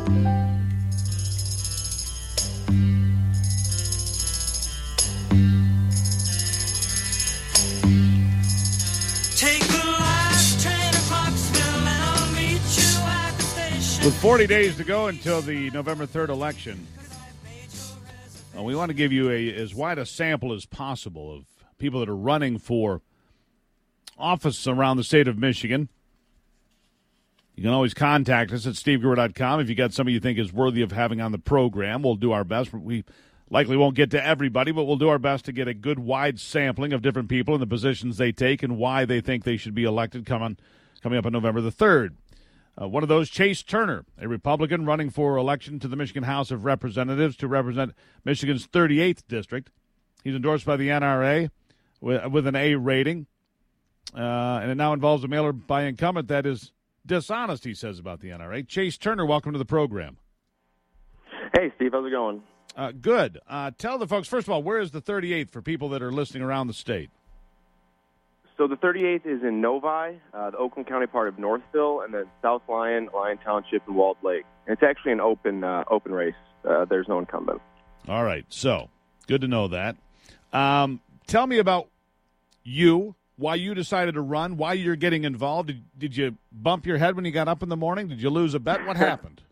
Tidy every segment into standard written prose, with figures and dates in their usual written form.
With 40 days to go until the November 3rd election, we want to give you as wide a sample as possible of people that are running for office around the state of Michigan. You can always contact us at stevegruber.com if you got somebody you think is worthy of having on the program. We'll do our best. We likely won't get to everybody, but we'll do our best to get a good wide sampling of different people and the positions they take and why they think they should be elected coming up on November the 3rd. One of those, Chase Turner, a Republican running for election to the Michigan House of Representatives to represent Michigan's 38th district. He's endorsed by the NRA with an A rating, and it now involves a mailer by incumbent that is dishonest, he says, about the NRA. Chase Turner, welcome to the program. Hey, Steve, how's it going? Good. Tell the folks, first of all, where is the 38th for people that are listening around the state? So the 38th is in Novi, the Oakland County part of Northville, and then South Lyon, Lyon Township, and Walled Lake. And it's actually an open race. There's no incumbent. All right. So good to know that. Tell me about you, why you decided to run, why you're getting involved. Did you bump your head when you got up in the morning? Did you lose a bet? What happened?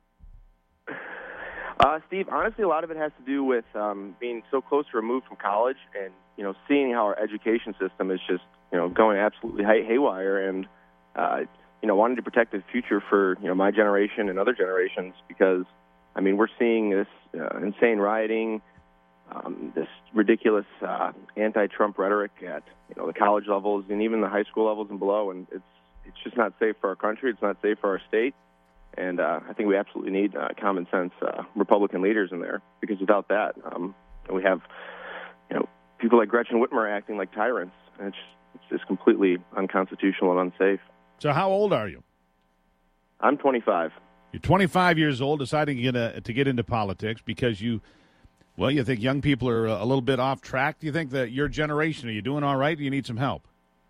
Steve, honestly, a lot of it has to do with being so close removed from college and, seeing how our education system is just, going absolutely haywire and, wanting to protect the future for, my generation and other generations because, we're seeing this insane rioting, this ridiculous anti-Trump rhetoric at, the college levels and even the high school levels and below, and it's just not safe for our country. It's not safe for our state. And I think we absolutely need common sense Republican leaders in there because without that, we have people like Gretchen Whitmer acting like tyrants, and it's just completely unconstitutional and unsafe. So how old are you? I'm 25. You're 25 years old, deciding to get into politics because you think young people are a little bit off track. Do you think that your generation, are you doing all right? Do you need some help?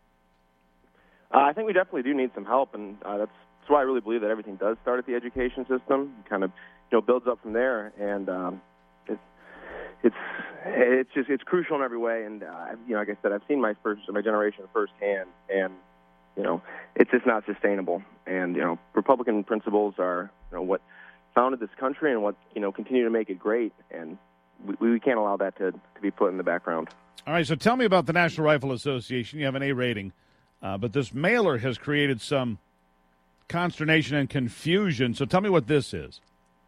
I think we definitely do need some help, and that's why I really believe that everything does start at the education system, kind of, builds up from there, and it's crucial in every way. And like I said, I've seen my generation firsthand, and it's just not sustainable. And Republican principles are what founded this country and what continue to make it great, and we can't allow that to be put in the background. All right, so tell me about the National Rifle Association. You have an A rating, but this mailer has created some consternation and confusion. So tell me what this is.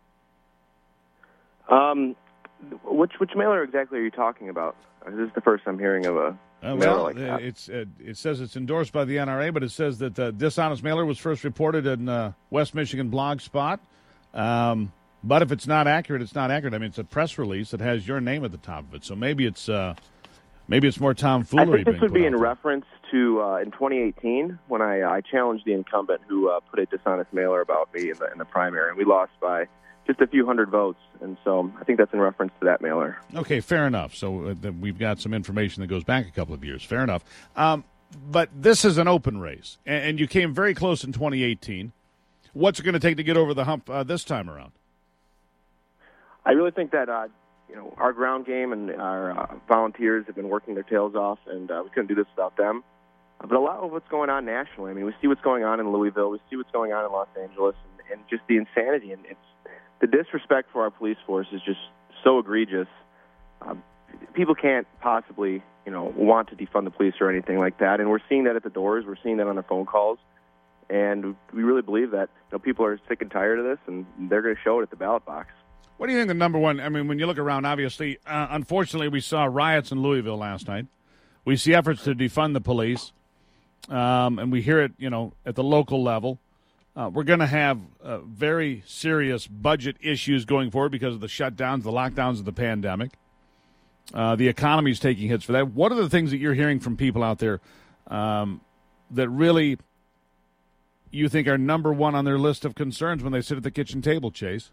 Which mailer exactly are you talking about? This is the first I'm hearing of a mailer like that. It says it's endorsed by the NRA, but it says that the dishonest mailer was first reported in West Michigan Blog Spot. But if it's not accurate, it's not accurate. It's a press release that has your name at the top of it. So maybe it's more tomfoolery. I think this would be in reference to in 2018 when I challenged the incumbent who put a dishonest mailer about me in the primary, and we lost by just a few hundred votes. And so I think that's in reference to that mailer. Okay, fair enough. So we've got some information that goes back a couple of years. Fair enough. But this is an open race, and you came very close in 2018. What's it going to take to get over the hump this time around? I really think that our ground game and our volunteers have been working their tails off, and we couldn't do this without them. But a lot of what's going on nationally, we see what's going on in Louisville, we see what's going on in Los Angeles, and just the insanity, and the disrespect for our police force is just so egregious. People can't possibly, want to defund the police or anything like that, and we're seeing that at the doors, we're seeing that on the phone calls, and we really believe that people are sick and tired of this, and they're going to show it at the ballot box. What do you think the number one, when you look around, obviously, unfortunately, we saw riots in Louisville last night. We see efforts to defund the police, and we hear it, at the local level. We're going to have very serious budget issues going forward because of the shutdowns, the lockdowns of the pandemic. The economy is taking hits for that. What are the things that you're hearing from people out there that really you think are number one on their list of concerns when they sit at the kitchen table, Chase?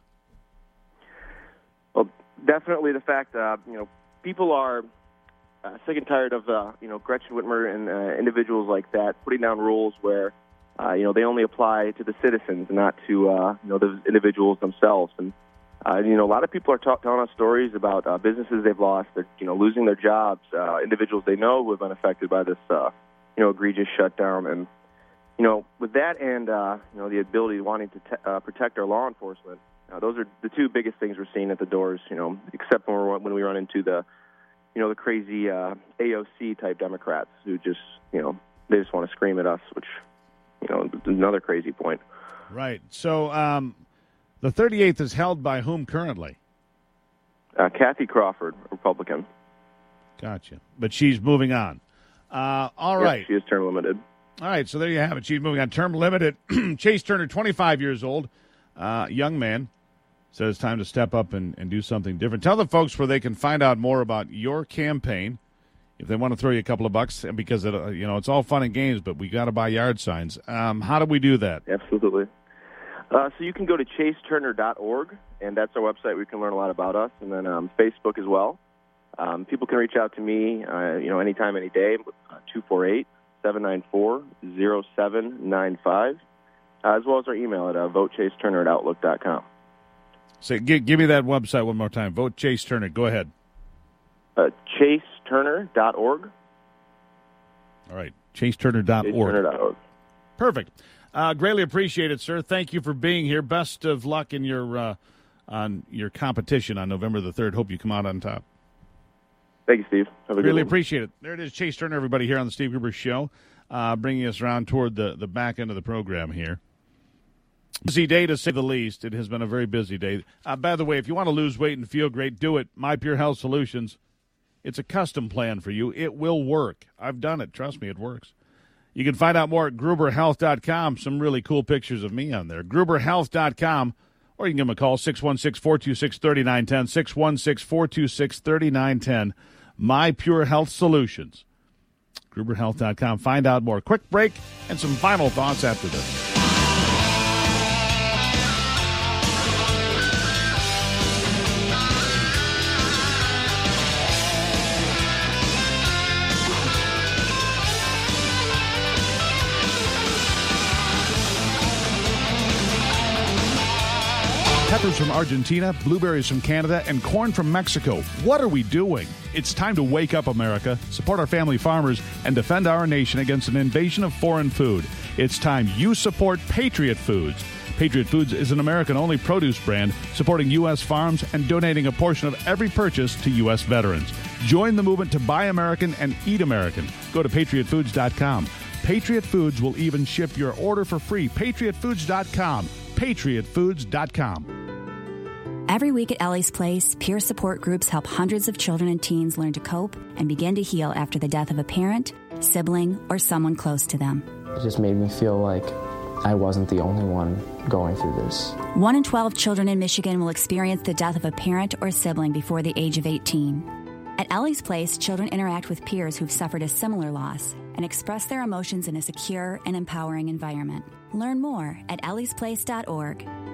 Well, definitely the fact that, people are sick and tired of, Gretchen Whitmer and individuals like that putting down rules where they only apply to the citizens, not to the individuals themselves. And a lot of people are telling us stories about businesses they've lost, losing their jobs, individuals they know who have been affected by this egregious shutdown. And with that and the ability wanting to protect our law enforcement, those are the two biggest things we're seeing at the doors. Except when we run into the crazy AOC type Democrats who just they just want to scream at us, which is another crazy point. Right. So the 38th is held by whom currently? Kathy Crawford, Republican. Gotcha. But she's moving on. All right. She is term limited. All right, so there you have it. She's moving on. Term limited. Chase Turner, 25 years old, young man, says it's time to step up and do something different. Tell the folks where they can find out more about your campaign if they want to throw you a couple of bucks, because it's all fun and games, but we got to buy yard signs. How do we do that? Absolutely. So you can go to chaseturner.org, and that's our website where you can learn a lot about us, and then Facebook as well. People can reach out to me, anytime, any day, 248-794-0795, as well as our email at votechaseturner@outlook.com. So give me that website one more time. Vote Chase Turner. Go ahead. chaseturner.org. All right, chaseturner.org. chaseturner.org. Perfect. Greatly appreciate it, sir. Thank you for being here. Best of luck in your on your competition on November the 3rd. Hope you come out on top. Thank you, Steve. Have a really good one. appreciate it. There it is, Chase Turner, everybody, here on the Steve Gruber Show, bringing us around toward the back end of the program here. Busy day, to say the least. It has been a very busy day. By the way, if you want to lose weight and feel great, do it. My Pure Health Solutions. It's a custom plan for you. It will work. I've done it. Trust me, it works. You can find out more at GruberHealth.com. Some really cool pictures of me on there. GruberHealth.com. Or you can give them a call, 616-426-3910, 616-426-3910. My Pure Health Solutions. GruberHealth.com. Find out more. Quick break and some final thoughts after this. Peppers from Argentina, blueberries from Canada, and corn from Mexico. What are we doing? It's time to wake up, America, support our family farmers, and defend our nation against an invasion of foreign food. It's time you support Patriot Foods. Patriot Foods is an American-only produce brand supporting U.S. farms and donating a portion of every purchase to U.S. veterans. Join the movement to buy American and eat American. Go to patriotfoods.com. Patriot Foods will even ship your order for free. patriotfoods.com. patriotfoods.com. Every week at Ellie's Place, peer support groups help hundreds of children and teens learn to cope and begin to heal after the death of a parent, sibling, or someone close to them. It just made me feel like I wasn't the only one going through this. 1 in 12 children in Michigan will experience the death of a parent or sibling before the age of 18. At Ellie's Place, children interact with peers who've suffered a similar loss and express their emotions in a secure and empowering environment. Learn more at elliesplace.org.